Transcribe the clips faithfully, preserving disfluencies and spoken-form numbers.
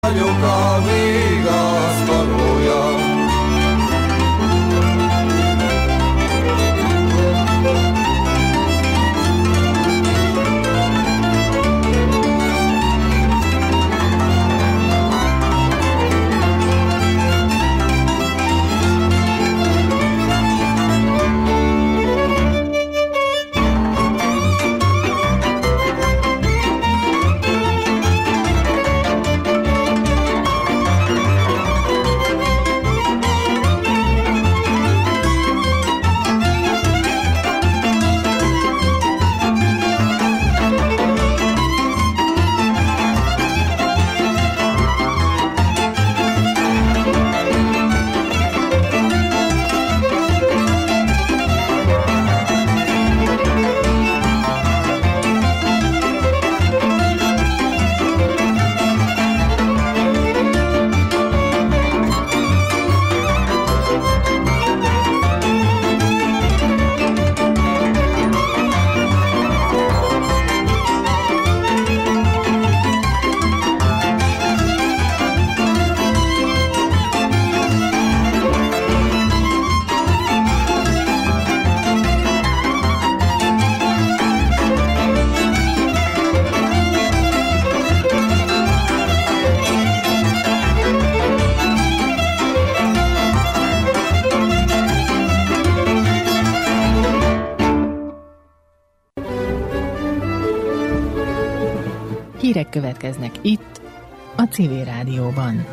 vagyok a vigasztalója. Hírek következnek itt, a Civil Rádióban.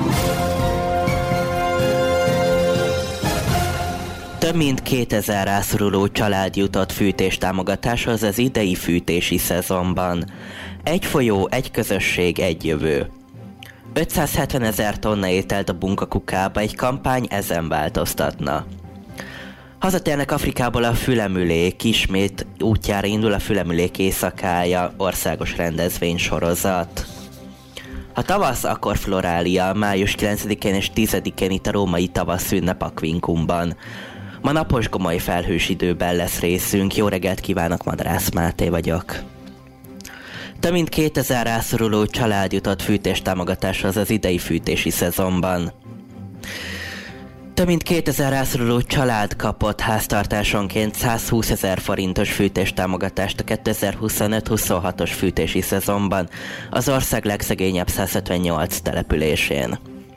Több mint kétezer rászoruló család jutott fűtéstámogatáshoz az idei fűtési szezonban. Egy folyó, egy közösség, egy jövő. ötszázhetven ezer tonna ételt dobunk a kukába, egy kampány ezen változtatna. Hazatérnek Afrikából a fülemülék, ismét útjára indul a fülemülék éjszakája országos rendezvénysorozat. Ha tavasz, akkor florália, május kilencedikén és tizedikén itt a római tavaszünnep Aquincumban. Ma napos gomoly felhős időben lesz részünk, jó reggelt kívánok, Madrász Máté vagyok. Több mint kétezer rászoruló család jutott fűtéstámogatáshoz az idei fűtési szezonban. Több mint kétezer rászoruló család kapott háztartásonként százhúszezer forintos fűtéstámogatást a kétezer-huszonöt huszonhatos fűtési szezonban az ország legszegényebb száz hetvennyolc településén.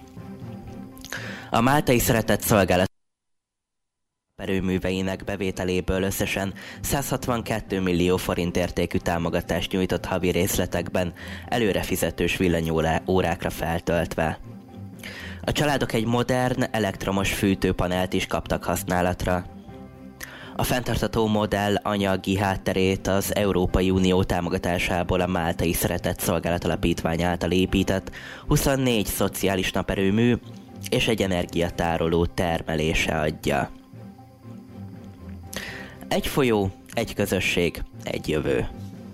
A Máltai Szeretett Szolgálat erőműveinek bevételéből összesen száz hatvankettő millió forint értékű támogatást nyújtott havi részletekben, előrefizetős villanyórákra feltöltve. A családok egy modern, elektromos fűtőpanelt is kaptak használatra. A fenntartható modell anyagi hátterét az Európai Unió támogatásából a Máltai Szeretett Szolgálat Alapítvány által épített huszonnégy szociális naperőmű és egy energiatároló termelése adja. Egy folyó, egy közösség, egy jövő.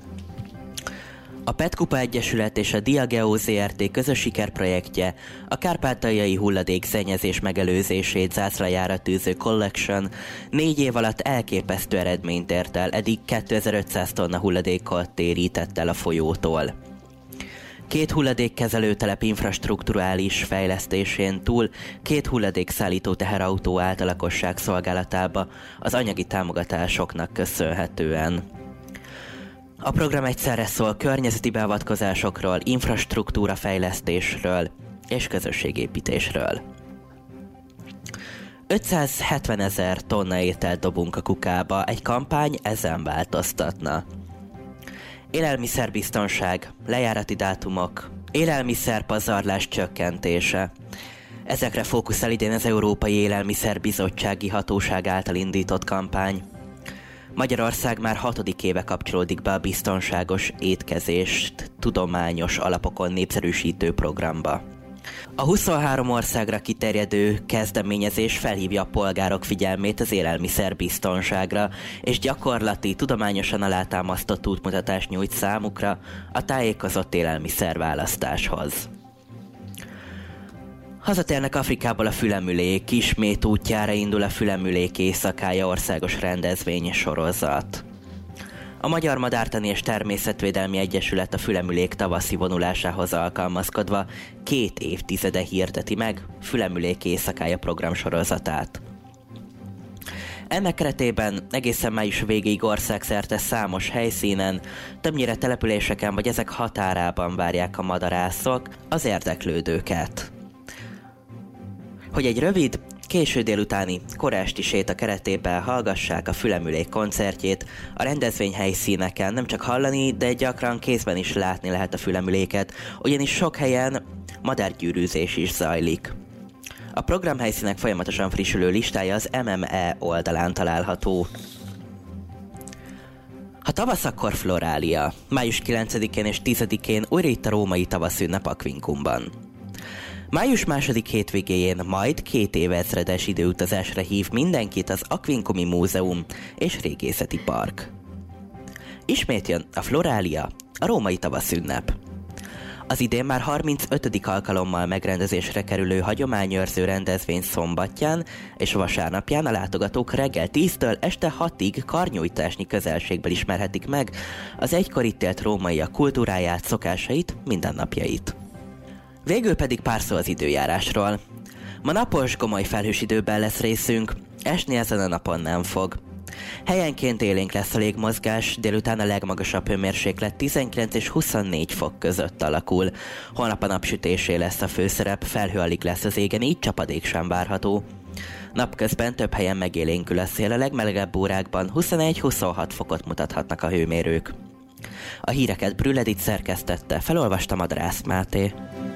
A Petkupa Egyesület és a Diageo zé er té közös sikerprojektje a kárpátaljai hulladékszennyezés megelőzését zászlajára tűző Collection négy év alatt elképesztő eredményt ért el, eddig kétezer-ötszáz tonna hulladékot térített el a folyótól. Két hulladékkezelőtelep infrastrukturális fejlesztésén túl két hulladékszállító teherautó állt a lakosság szolgálatába az anyagi támogatásoknak köszönhetően. A program egyszerre szól környezeti beavatkozásokról, infrastruktúra fejlesztésről és közösségépítésről. ötszázhetven ezer tonna ételt dobunk a kukába, egy kampány ezen változtatna. Élelmiszerbiztonság, lejárati dátumok, élelmiszerpazarlás csökkentése. Ezekre fókuszál idén az Európai Élelmiszerbizottsági Hatóság által indított kampány. Magyarország már hatodik éve kapcsolódik be a biztonságos étkezést tudományos alapokon népszerűsítő programba. A huszonhárom országra kiterjedő kezdeményezés felhívja a polgárok figyelmét az élelmiszerbiztonságra, és gyakorlati, tudományosan alátámasztott útmutatást nyújt számukra a tájékozott élelmiszerválasztáshoz. Hazatérnek Afrikából a fülemülék, ismét útjára indul a fülemülék éjszakája országos rendezvény sorozat. A Magyar Madártani és Természetvédelmi Egyesület a fülemülék tavaszi vonulásához alkalmazkodva két évtizede hirdeti meg Fülemülék éjszakája programsorozatát. Ennek keretében egészen május végéig országszerte számos helyszínen, többnyire településeken vagy ezek határában várják a madarászok az érdeklődőket. Hogy egy rövid, késő délutáni, kora esti séta keretében hallgassák a Fülemülék koncertjét, a rendezvény helyszíneken nem csak hallani, de gyakran kézben is látni lehet a fülemüléket, ugyanis sok helyen madárgyűrűzés is zajlik. A programhelyszínek folyamatosan frissülő listája az em em e oldalán található. Ha tavasz, akkor Florália. május kilencedikén és tizedikén újra itt a római tavaszünnep Aquincumban. Május második hétvégéjén majd két évezredes időutazásra hív mindenkit az Aquincumi Múzeum és Régészeti Park. Ismét jön a Florália, a római tavaszünnep. Az idén már harmincötödik alkalommal megrendezésre kerülő hagyományőrző rendezvény szombatján és vasárnapján a látogatók reggel tíztől este hatig karnyújtásnyi közelségből ismerhetik meg az egykor itt élt rómaiak kultúráját, szokásait, mindennapjait. Végül pedig pár szó az időjárásról. Ma napos, gomoly felhős időben lesz részünk, esni ezen a napon nem fog. Helyenként élénk lesz a légmozgás, délután a legmagasabb hőmérséklet tizenkilenc és huszonnégy fok között alakul. Holnap a napsütésé lesz a főszerep, felhő alig lesz az égen, így csapadék sem várható. Napközben több helyen megélénkül a szél, a legmelegebb órákban huszonegy-huszonhat fokot mutathatnak a hőmérők. A híreket Brühl Edit szerkesztette, felolvasta Madarász Máté.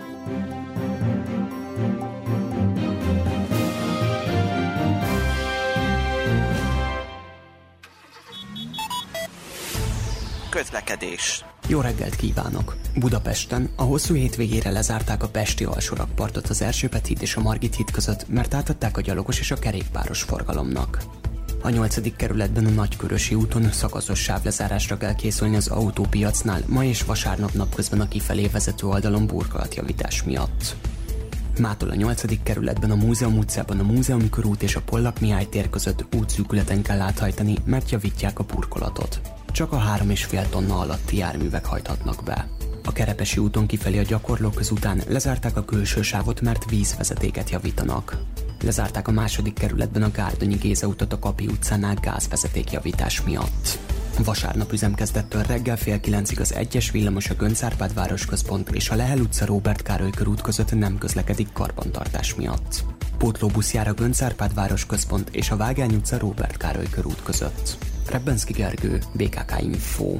Közlekedés. Jó reggelt kívánok! Budapesten a hosszú hétvégére lezárták a pesti alsórakpartot az Erzsébet híd és a Margit híd között, mert átadták a gyalogos és a kerékpáros forgalomnak. A nyolcadik kerületben a Nagykörösi úton szakaszos sávlezárásra kell készülni az autópiacnál, ma és vasárnap napközben a kifelé vezető oldalon burkolatjavítás miatt. Mától a nyolcadik kerületben a Múzeum utcában a Múzeumi körút és a Pollak Mihály tér között útszűkületen kell áthajtani, mert javítják a burkolatot. Csak a három és fél tonna alatti járművek hajthatnak be. A Kerepesi úton kifelé a Gyakorlóköz után lezárták a külső sávot, mert vízvezetéket javítanak. Lezárták a második kerületben a Gárdonyi Géza utat a Kapi utcánál gázvezetékjavítás miatt. Vasárnap üzemkezdettől reggel fél kilencig az egyes villamos a Göncz Árpád városközpont és a Lehel utca Róbert Károly körút között nem közlekedik karbantartás miatt. Pótlóbusz jár a Göncz Árpád városközpont és a Vágány utca Róbert Károly körút között. Rebbenszky Gergő, bé ká ká Info.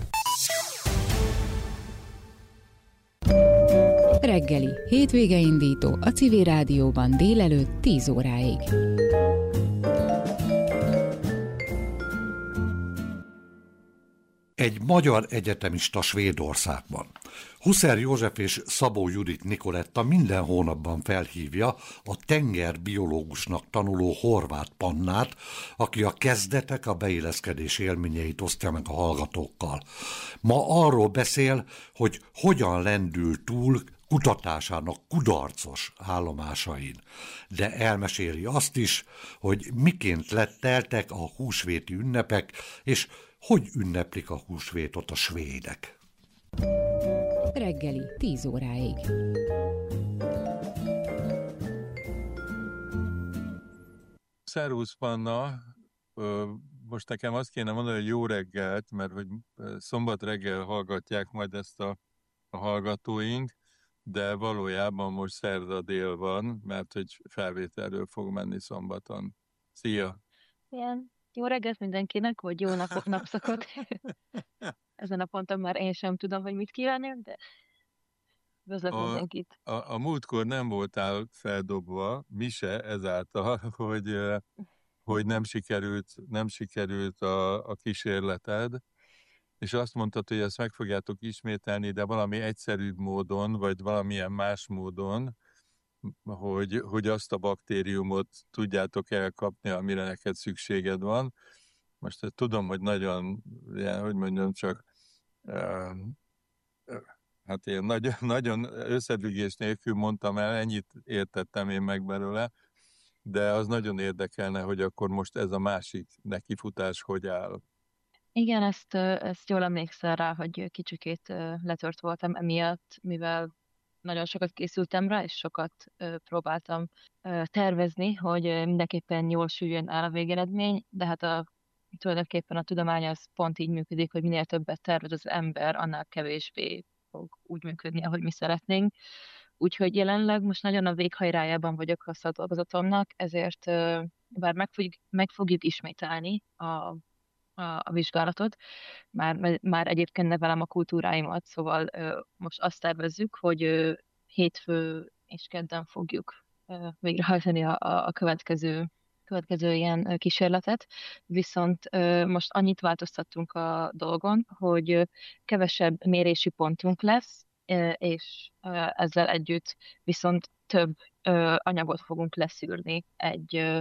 Reggeli, hétvége indító a Civil Rádióban délelőtt tíz óráig. Egy magyar egyetemista Svédországban. Huszer József és Szabó Judit Nikoletta minden hónapban felhívja a tengerbiológusnak tanuló Horváth Pannát, aki a kezdetek, a beilleszkedés élményeit osztja meg a hallgatókkal. Ma arról beszél, hogy hogyan lendül túl kutatásának kudarcos állomásain, de elmeséli azt is, hogy miként lett teltek a húsvéti ünnepek, és hogy ünneplik a húsvétot a svédek. Reggeli, tíz óráig. Szervusz, Panna! Most nekem azt kéne mondani, hogy jó reggelt, mert hogy szombat reggel hallgatják majd ezt a, a hallgatóink, de valójában most szerda dél van, mert hogy felvételről fog menni szombaton. Szia! Ilyen jó reggelt mindenkinek, vagy jó napok, napszakot. Ezen a ponton már én sem tudom, hogy mit kívánjak, de üdvözlök mindenkit. A, a múltkor nem voltál feldobva, mi se ezáltal, hogy, hogy nem sikerült, nem sikerült a, a kísérleted, és azt mondtad, hogy ezt meg fogjátok ismételni, de valami egyszerűbb módon, vagy valamilyen más módon, hogy, hogy azt a baktériumot tudjátok elkapni, amire neked szükséged van. Most tudom, hogy nagyon, ilyen, hogy mondjam, csak uh, hát én nagyon, nagyon összefüggés nélkül mondtam el, ennyit értettem én meg belőle, de az nagyon érdekelne, hogy akkor most ez a másik nekifutás hogy áll. Igen, ezt, ö, ezt jól emlékszel rá, hogy kicsikét ö, letört voltam emiatt, mivel nagyon sokat készültem rá, és sokat ö, próbáltam ö, tervezni, hogy ö, mindenképpen jól süljön el a végeredmény, de hát a, tulajdonképpen a tudomány az pont így működik, hogy minél többet tervez az ember, annál kevésbé fog úgy működni, ahogy mi szeretnénk. Úgyhogy jelenleg most nagyon a véghajrájában vagyok a szakdolgozatomnak, ezért ö, bár meg fogjuk, meg fogjuk ismételni a a, a vizsgálatot. Már, már egyébként nevelem a kultúráimat, szóval ö, most azt tervezzük, hogy ö, hétfő és kedden fogjuk ö, végrehajtani a, a a következő következő ilyen ö, kísérletet, viszont ö, most annyit változtattunk a dolgon, hogy ö, kevesebb mérési pontunk lesz, ö, és ö, ezzel együtt viszont több ö, anyagot fogunk leszűrni egy, ö,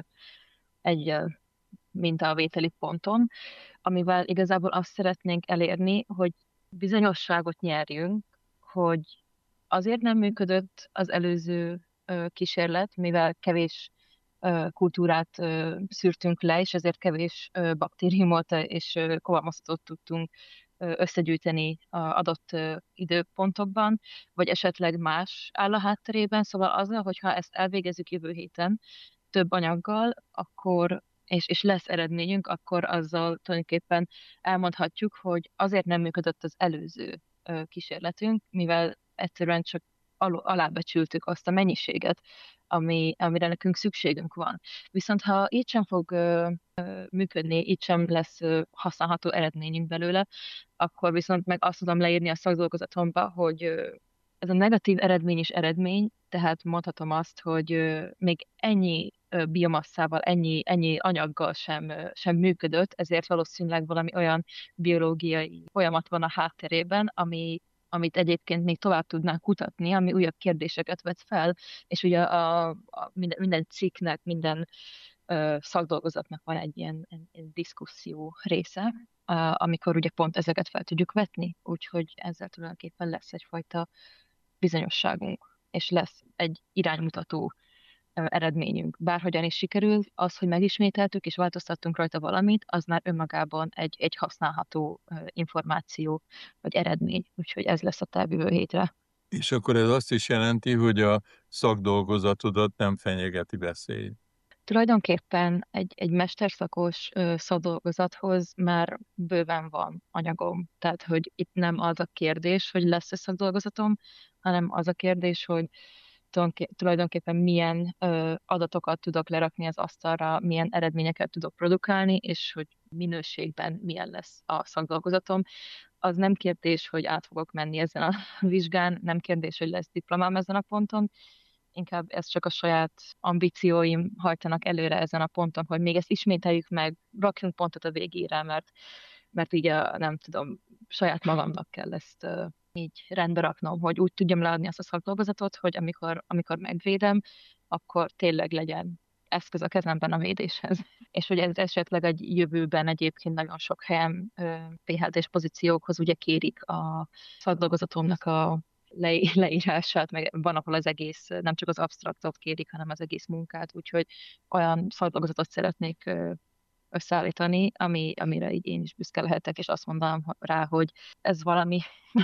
egy ö, mintavételi ponton, amivel igazából azt szeretnénk elérni, hogy bizonyosságot nyerjünk, hogy azért nem működött az előző ö, kísérlet, mivel kevés ö, kultúrát ö, szűrtünk le, és ezért kevés ö, baktériumot és ö, kovalmosztot tudtunk ö, összegyűjteni a adott ö, időpontokban, vagy esetleg más áll a hátterében. Szóval azzal, hogyha ezt elvégezzük jövő héten több anyaggal, akkor és, és lesz eredményünk, akkor azzal tulajdonképpen elmondhatjuk, hogy azért nem működött az előző ö, kísérletünk, mivel egyszerűen csak al- alábecsültük azt a mennyiséget, ami, amire nekünk szükségünk van. Viszont ha így sem fog ö, ö, működni, így sem lesz ö, használható eredményünk belőle, akkor viszont meg azt tudom leírni a szakdolgozatomba, hogy ö, ez a negatív eredmény is eredmény, tehát mondhatom azt, hogy ö, még ennyi ö, biomasszával, ennyi, ennyi anyaggal sem, ö, sem működött, ezért valószínűleg valami olyan biológiai folyamat van a hátterében, ami, amit egyébként még tovább tudnánk kutatni, ami újabb kérdéseket vet fel, és ugye a, a minden, minden cikknek, minden ö, szakdolgozatnak van egy ilyen, egy, egy diszkuszió része, a- amikor ugye pont ezeket fel tudjuk vetni, úgyhogy ezzel tulajdonképpen lesz egyfajta bizonyosságunk, és lesz egy iránymutató ö, eredményünk. Bárhogyan is sikerül, az, hogy megismételtük és változtattunk rajta valamit, az már önmagában egy, egy használható ö, információ vagy eredmény. Úgyhogy ez lesz a terv jövő hétre. És akkor ez azt is jelenti, hogy a szakdolgozatodat nem fenyegeti veszély. Tulajdonképpen egy, egy mesterszakos ö, szakdolgozathoz már bőven van anyagom. Tehát, hogy itt nem az a kérdés, hogy lesz-e szakdolgozatom, hanem az a kérdés, hogy tulajdonké- tulajdonképpen milyen ö, adatokat tudok lerakni az asztalra, milyen eredményeket tudok produkálni, és hogy minőségben milyen lesz a szakdolgozatom. Az nem kérdés, hogy át fogok menni ezen a vizsgán, nem kérdés, hogy lesz diplomám ezen a ponton, inkább ez csak a saját ambícióim hajtanak előre ezen a ponton, hogy még ezt ismételjük meg, rakjunk pontot a végére, mert, mert így a, nem tudom, saját magamnak kell ezt uh, így rendbe raknom, hogy úgy tudjam leadni azt a szakdolgozatot, hogy amikor, amikor megvédem, akkor tényleg legyen eszköz a kezemben a védéshez. És hogy ez esetleg egy jövőben egyébként nagyon sok helyen uh, pé há dés pozíciókhoz ugye kérik a szakdolgozatomnak a le, leírását, meg van, ahol az egész, nem csak az absztraktot kérik, hanem az egész munkát, úgyhogy olyan szakdolgozatot szeretnék összeállítani, ami, amire így én is büszke lehetek, és azt mondanám rá, hogy ez valami,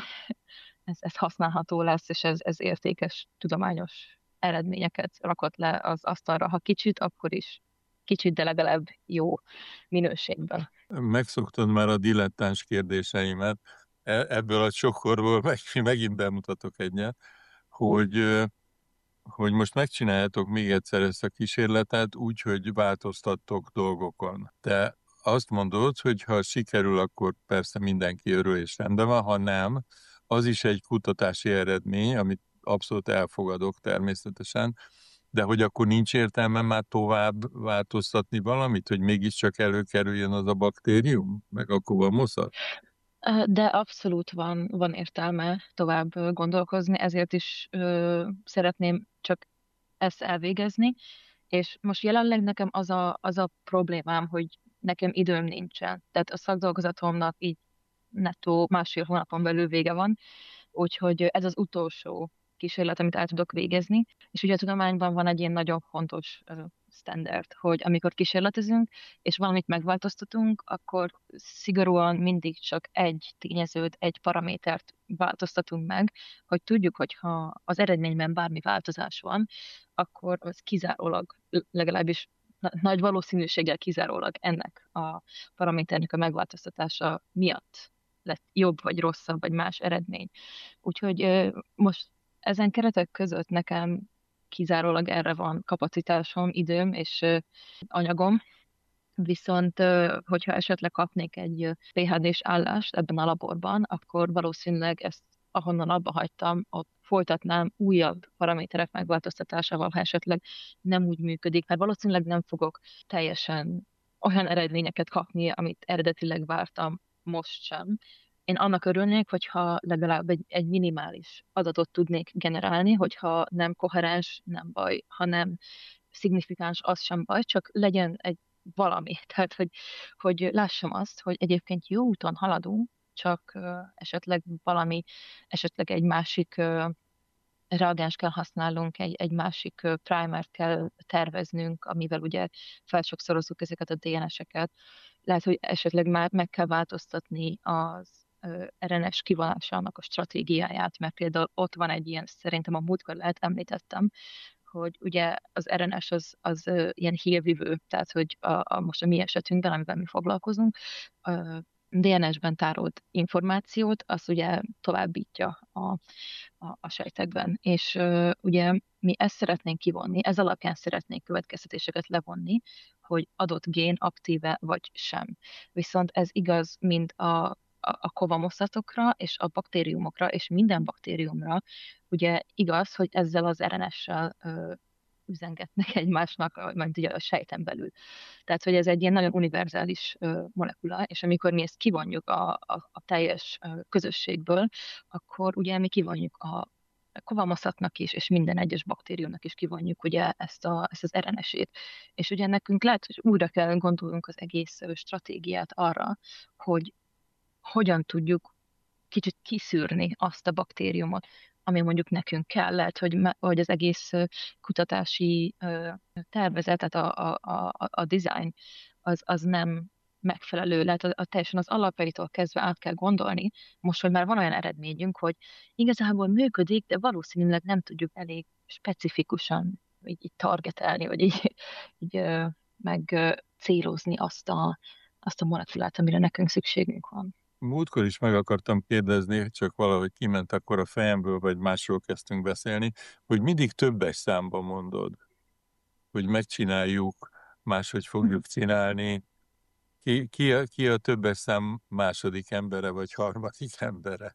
ez, ez használható lesz, és ez, ez értékes tudományos eredményeket rakott le az asztalra, ha kicsit, akkor is kicsit, de legalább jó minőségben. Megszoktad már a dilettáns kérdéseimet, ebből a csokorból meg, megint bemutatok egyet, hogy, hogy most megcsináljátok még egyszer ezt a kísérletet úgy, hogy változtattok dolgokon. Te azt mondod, hogy ha sikerül, akkor persze mindenki örül és rendben van, ha nem, az is egy kutatási eredmény, amit abszolút elfogadok természetesen, de hogy akkor nincs értelme már tovább változtatni valamit, hogy mégiscsak előkerüljön az a baktérium, meg a kovalmoszat? De abszolút van, van értelme tovább gondolkozni, ezért is ö, szeretném csak ezt elvégezni, és most jelenleg nekem az a, az a problémám, hogy nekem időm nincsen. Tehát a szakdolgozatomnak így nettó másfél hónapon belül vége van, úgyhogy ez az utolsó kísérlet, amit el tudok végezni. És ugye a tudományban van egy ilyen nagyon fontos standard, hogy amikor kísérletezünk, és valamit megváltoztatunk, akkor szigorúan mindig csak egy tényezőt, egy paramétert változtatunk meg, hogy tudjuk, hogy ha az eredményben bármi változás van, akkor az kizárólag, legalábbis nagy valószínűséggel kizárólag ennek a paraméternek a megváltoztatása miatt lett jobb, vagy rosszabb, vagy más eredmény. Úgyhogy most ezen keretek között nekem kizárólag erre van kapacitásom, időm és anyagom, viszont hogyha esetleg kapnék egy pé há dés állást ebben a laborban, akkor valószínűleg ezt ahonnan abba hagytam, ott folytatnám újabb paraméterek megváltoztatásával, ha esetleg nem úgy működik, mert valószínűleg nem fogok teljesen olyan eredményeket kapni, amit eredetileg vártam most sem. Én annak örülnék, hogyha legalább egy, egy minimális adatot tudnék generálni, hogyha nem koherens, nem baj, ha nem szignifikáns, az sem baj, csak legyen egy valami. Tehát, hogy, hogy lássam azt, hogy egyébként jó úton haladunk, csak uh, esetleg valami, esetleg egy másik uh, reagens kell használnunk, egy, egy másik uh, primert kell terveznünk, amivel ugye felsokszorozzuk ezeket a dé en es-eket. Lehet, hogy esetleg már meg kell változtatni az uh, er en es kivonásának a stratégiáját, mert például ott van egy ilyen, szerintem a múltkor lehet említettem, hogy ugye az er en es az, az uh, ilyen hírvivő, tehát hogy a, a, most a mi esetünkben, amivel mi foglalkozunk, uh, dé en es-ben tárolt információt, az ugye továbbítja a, a, a sejtekben. És uh, ugye mi ezt szeretnénk kivonni, ez alapján szeretnénk következtetéseket levonni, hogy adott gén aktíve vagy sem. Viszont ez igaz mind a, a, a kovamoszatokra és a baktériumokra, és minden baktériumra. Ugye igaz, hogy ezzel az er en es-sel uh, üzengetnek egymásnak, majd ugye a sejten belül. Tehát, hogy ez egy ilyen nagyon univerzális uh, molekula, és amikor mi ezt kivonjuk a, a, a teljes uh, közösségből, akkor ugye mi kivonjuk a kovamoszatnak is, és minden egyes baktériumnak is kivonjuk ugye ezt, a, ezt az er en es-ét. És ugye nekünk lehet, hogy újra kell gondolnunk az egész uh, stratégiát arra, hogy hogyan tudjuk kicsit kiszűrni azt a baktériumot, ami mondjuk nekünk kell. Lehet, hogy, hogy az egész kutatási tervezet, tehát a, a, a, a design, az, az nem megfelelő. Lehet, a, a teljesen az alapjaitól kezdve át kell gondolni, most, hogy már van olyan eredményünk, hogy igazából működik, de valószínűleg nem tudjuk elég specifikusan így, így targetelni, vagy így, így meg célozni azt a, azt a molekulát, amire nekünk szükségünk van. Múltkor is meg akartam kérdezni, csak valahogy kiment akkor a fejemből, vagy másról kezdtünk beszélni, hogy mindig többes számban mondod, hogy megcsináljuk, máshogy fogjuk csinálni. Ki, ki, a, ki a többes szám második embere, vagy harmadik embere?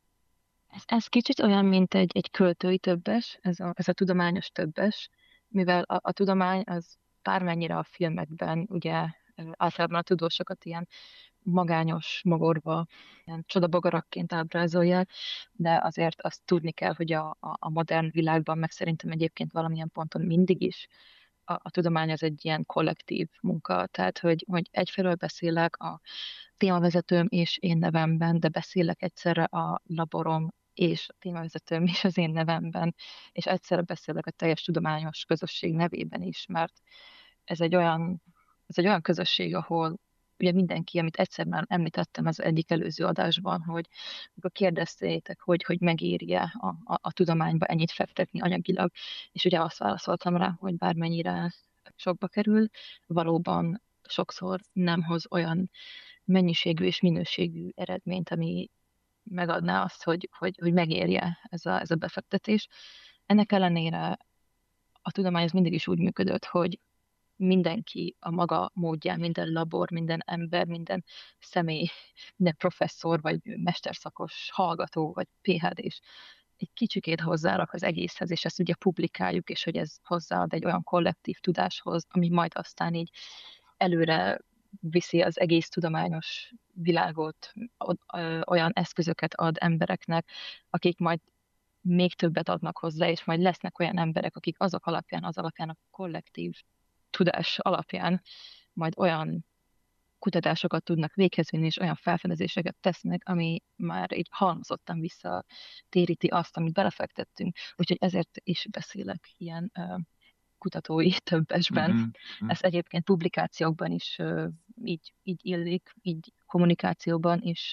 Ez, ez kicsit olyan, mint egy, egy költői többes, ez a, ez a tudományos többes, mivel a, a tudomány az bármennyire a filmekben, ugye általában a tudósokat ilyen magányos, magorva, ilyen csodabogarakként ábrázolják, de azért azt tudni kell, hogy a, a, a modern világban, meg szerintem egyébként valamilyen ponton mindig is a, a tudomány az egy ilyen kollektív munka, tehát hogy, hogy egyfelől beszélek a témavezetőm és én nevemben, de beszélek egyszerre a laborom és a témavezetőm is az én nevemben, és egyszerre beszélek a teljes tudományos közösség nevében is, mert ez egy olyan, ez egy olyan közösség, ahol ugye mindenki, amit egyszer már említettem az egyik előző adásban, hogy amikor kérdeztétek, hogy, hogy megéri-e a, a, a tudományba ennyit fektetni anyagilag, és ugye azt válaszoltam rá, hogy bármennyire sokba kerül, valóban sokszor nem hoz olyan mennyiségű és minőségű eredményt, ami megadná azt, hogy, hogy, hogy megérje ez a, ez a befektetés. Ennek ellenére a tudomány az mindig is úgy működött, hogy mindenki a maga módján, minden labor, minden ember, minden személy, minden professzor, vagy mesterszakos hallgató, vagy pé há dés egy kicsikét hozzárak az egészhez, és ezt ugye publikáljuk, és hogy ez hozzáad egy olyan kollektív tudáshoz, ami majd aztán így előre viszi az egész tudományos világot, olyan eszközöket ad embereknek, akik majd még többet adnak hozzá, és majd lesznek olyan emberek, akik azok alapján, az alapján a kollektív tudás alapján majd olyan kutatásokat tudnak véghez vinni, és olyan felfedezéseket tesznek, ami már így halmozottan visszatéríti azt, amit belefektettünk. Úgyhogy ezért is beszélek ilyen uh, kutatói többesben. Uh-huh. Ez egyébként publikációkban is így, így illik, így kommunikációban is,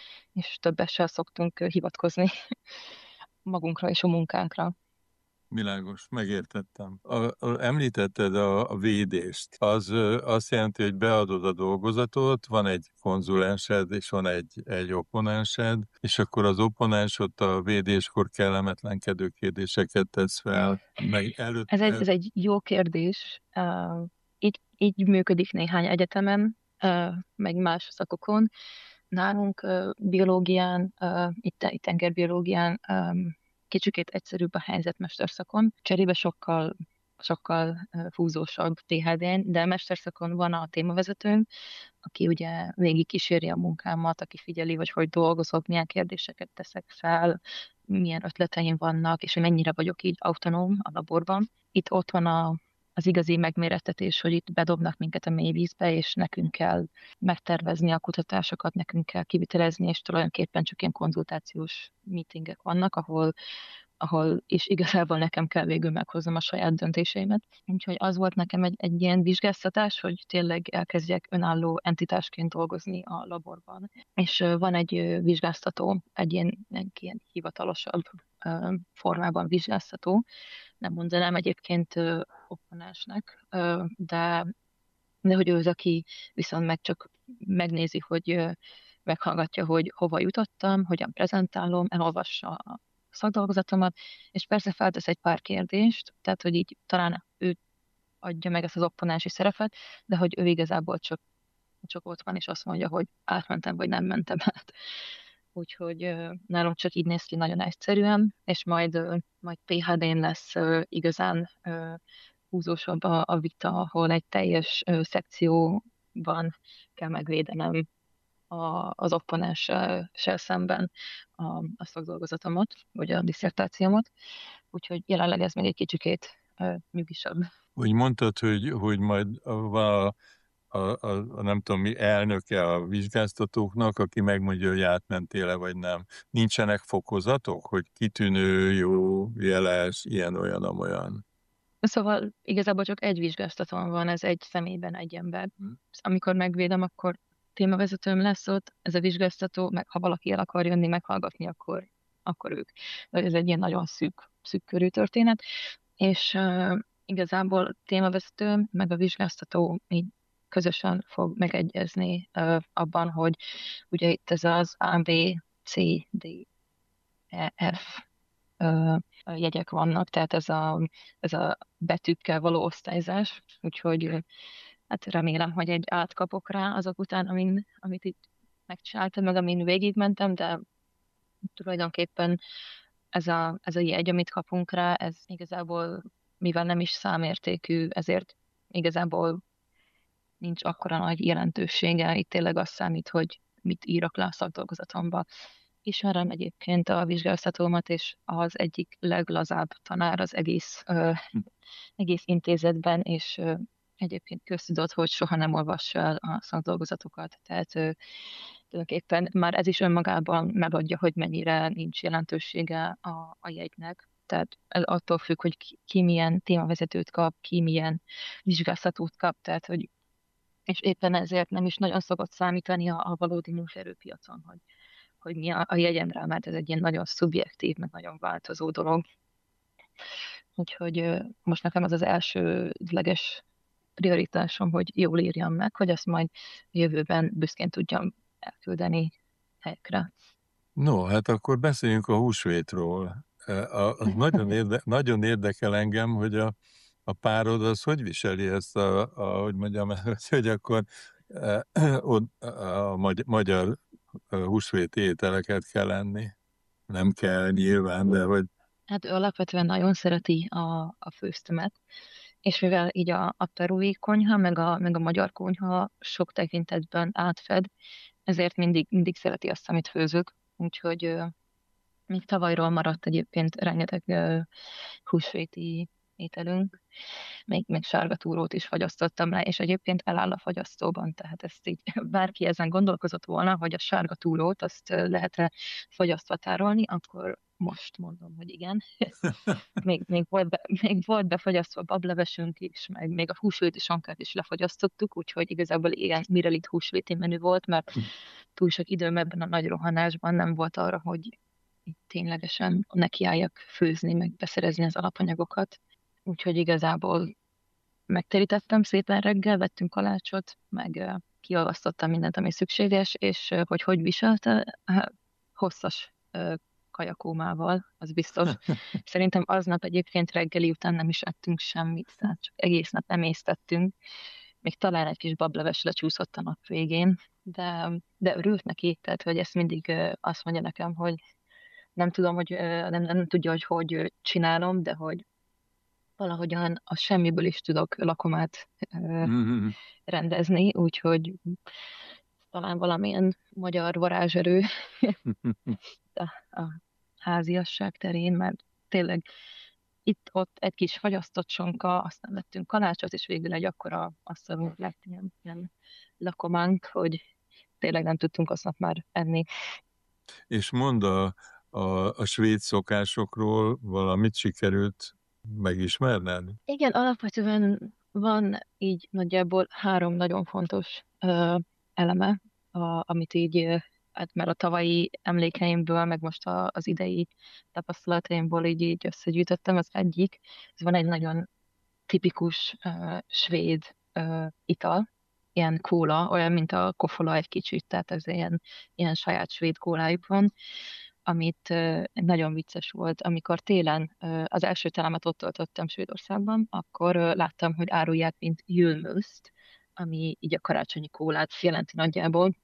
és többessel szoktunk hivatkozni magunkra és a munkánkra. Világos, megértettem. A, a, említetted a, a védést. Az ö, azt jelenti, hogy beadod a dolgozatot, van egy konzulensed, és van egy, egy opponensed, és akkor az opponens ott a védéskor kellemetlenkedő kérdéseket tesz fel. Meg előtt, ez, egy, el... ez egy jó kérdés. Uh, így, így működik néhány egyetemen, uh, meg más szakokon. Nálunk uh, biológián, uh, itt, itt tengerbiológián um, kicsikét egyszerűbb a helyzet mesterszakon. Cserébe sokkal, sokkal fúzósabb té há dén, de mesterszakon van a témavezetőm, aki ugye végig kíséri a munkámat, aki figyeli, hogy hogy dolgozok, milyen kérdéseket teszek fel, milyen ötleteim vannak, és hogy mennyire vagyok így autonóm a laborban. Itt ott van a, az igazi megmérettetés, hogy itt bedobnak minket a mély vízbe, és nekünk kell megtervezni a kutatásokat, nekünk kell kivitelezni, és tulajdonképpen csak ilyen konzultációs meetingek vannak, ahol, ahol is igazából nekem kell végül meghoznom a saját döntéseimet. Úgyhogy az volt nekem egy, egy ilyen vizsgáztatás, hogy tényleg elkezdjek önálló entitásként dolgozni a laborban. És van egy vizsgáztató, egy ilyen, egy ilyen hivatalosabb formában vizsgáztató, nem mondanám egyébként opponensnek, de, de hogy ő az, aki viszont meg csak megnézi, hogy meghallgatja, hogy hova jutottam, hogyan prezentálom, elolvassa a szakdolgozatomat, és persze feltesz egy pár kérdést, tehát hogy így talán ő adja meg ezt az opponensi szerepet, de hogy ő igazából csak, csak ott van, és azt mondja, hogy átmentem, vagy nem mentem át. Úgyhogy nálunk csak így néz ki nagyon egyszerűen, és majd, majd pé há dén lesz igazán húzósabb a, a vita, ahol egy teljes szekcióban kell megvédenem a, az opponenssel szemben a, a szakdolgozatomat, vagy a diszertációmat. Úgyhogy jelenleg ez még egy kicsikét nyugisabb. Úgy mondtad, hogy, hogy majd van a A, a, a nem tudom mi elnöke a vizsgáztatóknak, aki megmondja, hogy átmentél-e vagy nem. Nincsenek fokozatok, hogy kitűnő, jó, jeles, ilyen, olyan, amolyan. Szóval igazából csak egy vizsgáztatón van, ez egy személyben egy ember. Hmm. Amikor megvédem, akkor témavezetőm lesz ott, ez a vizsgáztató, meg ha valaki el akar jönni, meghallgatni, akkor, akkor ők. De ez egy ilyen nagyon szűk, szűk körű történet, és uh, igazából témavezetőm, meg a vizsgáztató így közösen fog megegyezni uh, abban, hogy ugye itt ez az A, B, C, D, E, F uh, jegyek vannak, tehát ez a, ez a betűkkel való osztályzás, úgyhogy hát remélem, hogy egy átkapok rá azok után, amin, amit itt megcsináltam, meg amin végigmentem, de tulajdonképpen ez a, ez a jegy, amit kapunk rá, ez igazából, mivel nem is számértékű, ezért igazából nincs akkora nagy jelentősége. Itt tényleg az számít, hogy mit írok le a szakdolgozatomba. Ismerem egyébként a vizsgáztatómat, és az egyik leglazább tanár az egész, ö, egész intézetben, és ö, egyébként köztudott, hogy soha nem olvassa el a szakdolgozatokat. Tehát ö, tulajdonképpen már ez is önmagában megadja, hogy mennyire nincs jelentősége a, a jegynek. Tehát ez attól függ, hogy ki, ki milyen témavezetőt kap, ki milyen vizsgáztatót kap, tehát hogy és éppen ezért nem is nagyon szokott számítani a, a valódi munkaerőpiacon, hogy, hogy mi a, a jegyemre, mert ez egy ilyen nagyon szubjektív, meg nagyon változó dolog. Úgyhogy most nekem az az elsődleges prioritásom, hogy jól írjam meg, hogy azt majd jövőben büszkén tudjam elküldeni helyekre. No, hát akkor beszéljünk a húsvétról. Az nagyon, érde, nagyon érdekel engem, hogy a A párod az hogy viseli ezt, a, a, hogy mondjam, hogy akkor a, a magyar húsvéti ételeket kell enni? Nem kell nyilván, de hogy... Hát ő alapvetően nagyon szereti a, a főztömet, és mivel így a, a perui konyha, meg a, meg a magyar konyha sok tekintetben átfed, ezért mindig, mindig szereti azt, amit főzök. Úgyhogy uh, még tavalyról maradt egyébként rengeteg uh, húsvéti ételünk, még, még sárgatúrót is fagyasztottam le, és egyébként eláll a fagyasztóban, tehát ezt így bárki ezen gondolkozott volna, hogy a sárgatúrót azt lehet-e fagyasztva tárolni, akkor most mondom, hogy igen. még, még, volt be, még volt befagyasztva a bablevesünk is, meg még a húsvéti sonkát is lefagyasztottuk, úgyhogy igazából igen, Mirelit húsvéti menü volt, mert túl sok időm ebben a nagy rohanásban nem volt arra, hogy itt ténylegesen nekiálljak főzni, meg beszerezni az alapanyagokat. Úgyhogy igazából megterítettem szépen reggel, vettünk kalácsot, meg uh, kiolvasztottam mindent, ami szükséges, és uh, hogy hogy viselte, uh, hosszas uh, kajakómával, az biztos. Szerintem aznap egyébként reggeli után nem is ettünk semmit, tehát csak egész nap emésztettünk. Még talán egy kis bableves lecsúszott a nap végén, de, de örült neki, tehát hogy ezt mindig uh, azt mondja nekem, hogy nem tudom, hogy uh, nem, nem tudja, hogy hogy csinálom, de hogy valahogyan a semmiből is tudok lakomát uh, mm-hmm. rendezni, úgyhogy talán valamilyen magyar varázserő a, a háziasság terén, mert tényleg itt-ott egy kis fagyasztott sonka, aztán vettünk kalácsot, és végül egy akkora asztalunk lett ilyen, ilyen lakománk, hogy tényleg nem tudtunk aznap már enni. És mondd a, a, a svéd szokásokról valamit sikerült megismerned? Igen, alapvetően van így nagyjából három nagyon fontos ö, eleme, a, amit így, hát már a tavalyi emlékeimből, meg most a, az idei tapasztalataimból így, így összegyűjtöttem. Az egyik, ez van egy nagyon tipikus ö, svéd ö, ital, ilyen kóla, olyan, mint a kofola egy kicsit, tehát ez ilyen, ilyen saját svéd kólájuk van, amit uh, nagyon vicces volt, amikor télen uh, az első telemet ott töltöttem Svédországban, akkor uh, láttam, hogy árulják, mint julmust, ami így a karácsonyi kólát jelenti nagyjából,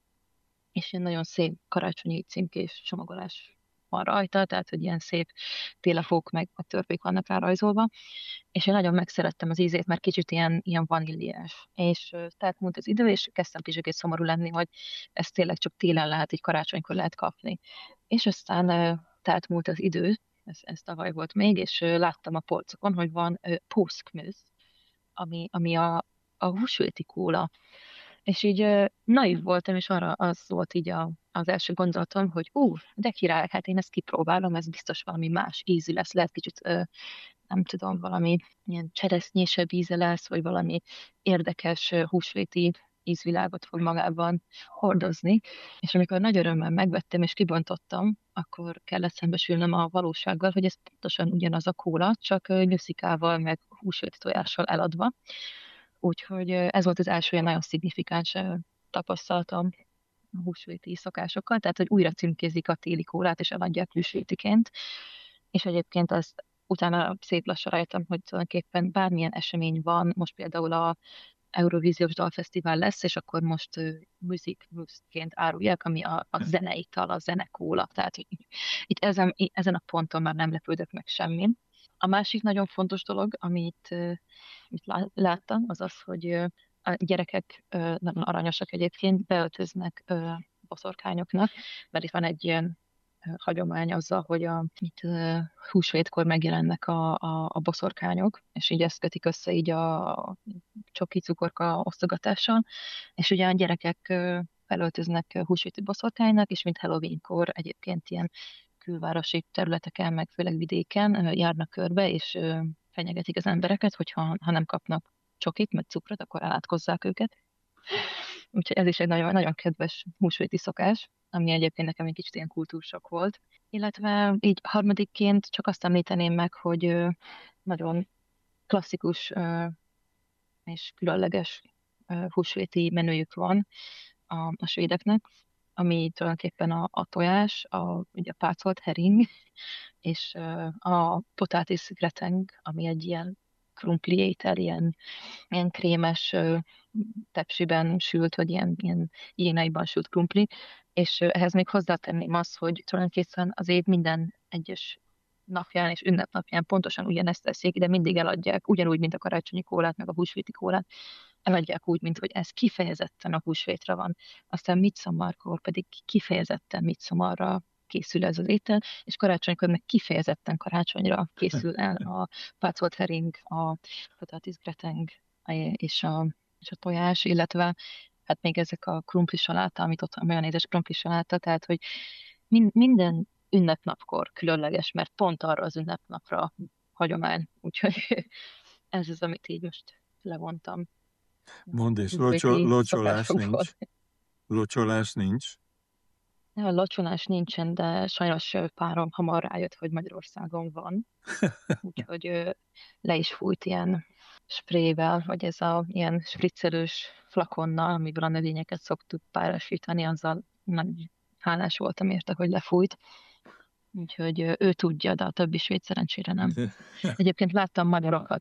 és ilyen nagyon szép karácsonyi címkés csomagolás van rajta, tehát hogy ilyen szép télefók meg a törpék vannak rá rajzolva, és én nagyon megszerettem az ízét, mert kicsit ilyen, ilyen vaníliás. És uh, tehát múlt az idő, és kezdtem kicsit szomorú lenni, hogy ezt tényleg csak télen lehet, így karácsonykor lehet kapni. És aztán uh, tehát múlt az idő, ez, ez tavaly volt még, és uh, láttam a polcokon, hogy van uh, påskmust, ami, ami a, a húsvéti kóla. És így uh, naív voltam, és arra az volt így a, az első gondolatom, hogy ú, de király, hát én ezt kipróbálom, ez biztos valami más ízű lesz, lehet kicsit, uh, nem tudom, valami ilyen cseresznyésebb íze lesz, vagy valami érdekes uh, húsvéti ízvilágot fog magában hordozni, és amikor nagy örömmel megvettem és kibontottam, akkor kellett szembesülnöm a valósággal, hogy ez pontosan ugyanaz a kóla, csak nyuszikával, meg húsvéti tojással eladva. Úgyhogy ez volt az első olyan nagyon szignifikáns tapasztalatom a húsvéti szokásokkal, tehát hogy újra címkézik a téli kólát, és eladják húsvétiként, és egyébként azt utána szép lassan rájöttem, hogy tulajdonképpen bármilyen esemény van, most például a Eurovíziós Dalfesztivál lesz, és akkor most uh, music mustként árulják, ami a, a zeneital, a zenekóla. Tehát itt, itt ezen, ezen a ponton már nem lepődök meg semmin. A másik nagyon fontos dolog, amit, uh, amit láttam, az az, hogy uh, a gyerekek uh, nagyon aranyosak egyébként, beöltöznek uh, boszorkányoknak, mert itt van egy ilyen hagyomány azzal, hogy a itt, uh, húsvétkor megjelennek a, a, a boszorkányok, és így ezt kötik össze így a csoki cukorka osztogatással, és ugye a gyerekek uh, felöltöznek húsvéti boszorkánynak, és mint Halloweenkor egyébként ilyen külvárosi területeken, meg főleg vidéken uh, járnak körbe, és uh, fenyegetik az embereket, hogyha ha nem kapnak csokit, meg cukrot, akkor elátkozzák őket. Úgyhogy ez is egy nagyon, nagyon kedves húsvéti szokás, ami egyébként nekem egy kicsit ilyen kultúrsok volt. Illetve így harmadikként csak azt említeném meg, hogy nagyon klasszikus és különleges húsvéti menüjük van a, a svédeknek, ami tulajdonképpen a, a tojás, a, ugye a pácolt hering, és a potatis greteng, ami egy ilyen krumpli étel, ilyen, ilyen krémes tepsiben sült, vagy ilyen, ilyen jénaiban sült krumpli, és ehhez még hozzátenném azt, hogy tulajdonképpen az év minden egyes napján és ünnepnapján pontosan ugyanezt teszik, de mindig eladják, ugyanúgy, mint a karácsonyi kólát, meg a húsvéti kólát, eladják úgy, mint hogy ez kifejezetten a húsvétra van. Aztán midsommarkor pedig kifejezetten midsommarra készül ez az étel, és karácsonykor meg kifejezetten karácsonyra készül el a pácolt hering, a potatis greteng és a, és a tojás, illetve hát még ezek a krumpli saláta, amit ott a majonézes krumpli saláta, tehát hogy min, minden ünnepnapkor különleges, mert pont arra az ünnepnapra hagyomány. Úgyhogy ez az, amit így most levontam. Mondd, és Újvéti locso- locsolás szokásokból. nincs. Locsolás nincs. A locsolás nincsen, de sajnos ö, párom hamar rájött, hogy Magyarországon van. Úgyhogy ö, le is fújt ilyen sprével, vagy ez a ilyen spriccelős flakonnal, amiből a növényeket szoktuk párásítani, azzal nagy hálás voltam érte, hogy lefújt. Úgyhogy ö, ő tudja, de a többi svéd szerencsére nem. Egyébként láttam magyarokat